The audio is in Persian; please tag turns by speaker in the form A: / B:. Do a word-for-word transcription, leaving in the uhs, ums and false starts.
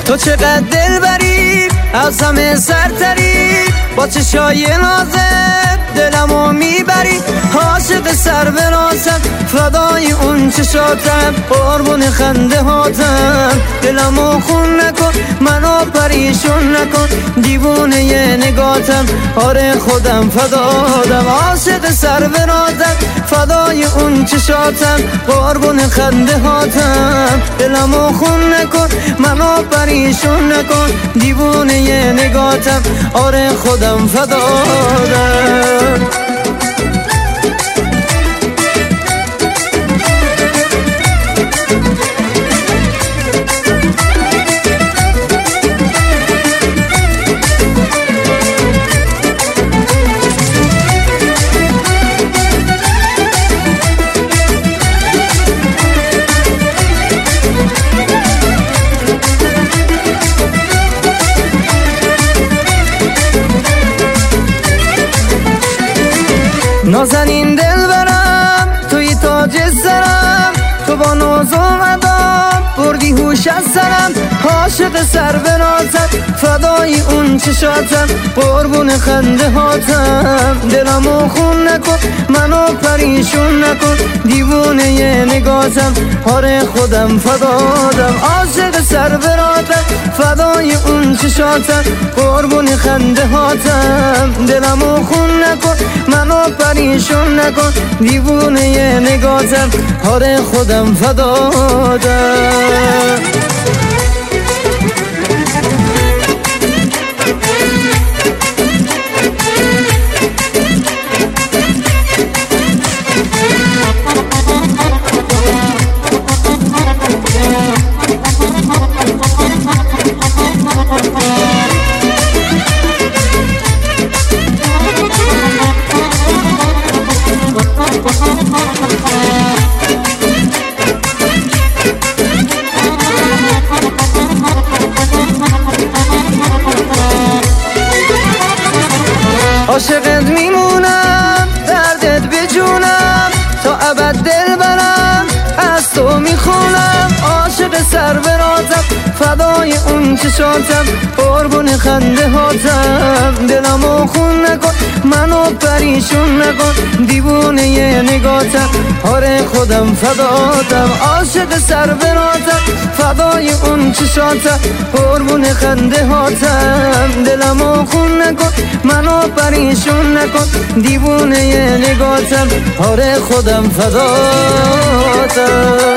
A: تو چقدر دل بری از همه سرتری، با چشای نازت دلمو میبری. عاشق سر به راسم فدای اون چشاتم، قربون خنده هاتم. دلمو خون نکن منو پریشون نکن، دیوونه ی نگاتم آره خودم فدادم. عاشق سر به راسم فدای اون چشاتم، قربون خنده هاتم. دلمو خون نکن منو پریشون نکن، دیوونه ی نگاتم آره خودم فدادم. نازنین دل برم توی تاج سرم، تو با ناز اومدم بردی هوش از سرم. عاشق سر به رازت فدای اون چشاتم، قربون خنده هاتم. دلمو خون نکن منو پریشون نکن، دیوونه ی نگاتم آره خودم فدادم. عاشق سر به رازت فدای اون چشاتم، قربون خنده هاتم. دلمو خون نکن منو پریشون نکن، دیوونه ی نگاتم آره خودم فدادم. عاشقت میمونم دردت بجونم، تا ابد دل برم از تو میخونم. عاشق سر به رازم فدای اون چشاتم، قربون خنده هاتم. دلمو خون نکن منو پریشون نکن، دیوونه ی نگاتم آره خودم فداتم. عاشق سر به رازم فدای اون چشاتم، قربون خنده هاتم. دلمو خون نکن منو پریشون نکن، دیوونه ی نگاتم آره خودم فداتم.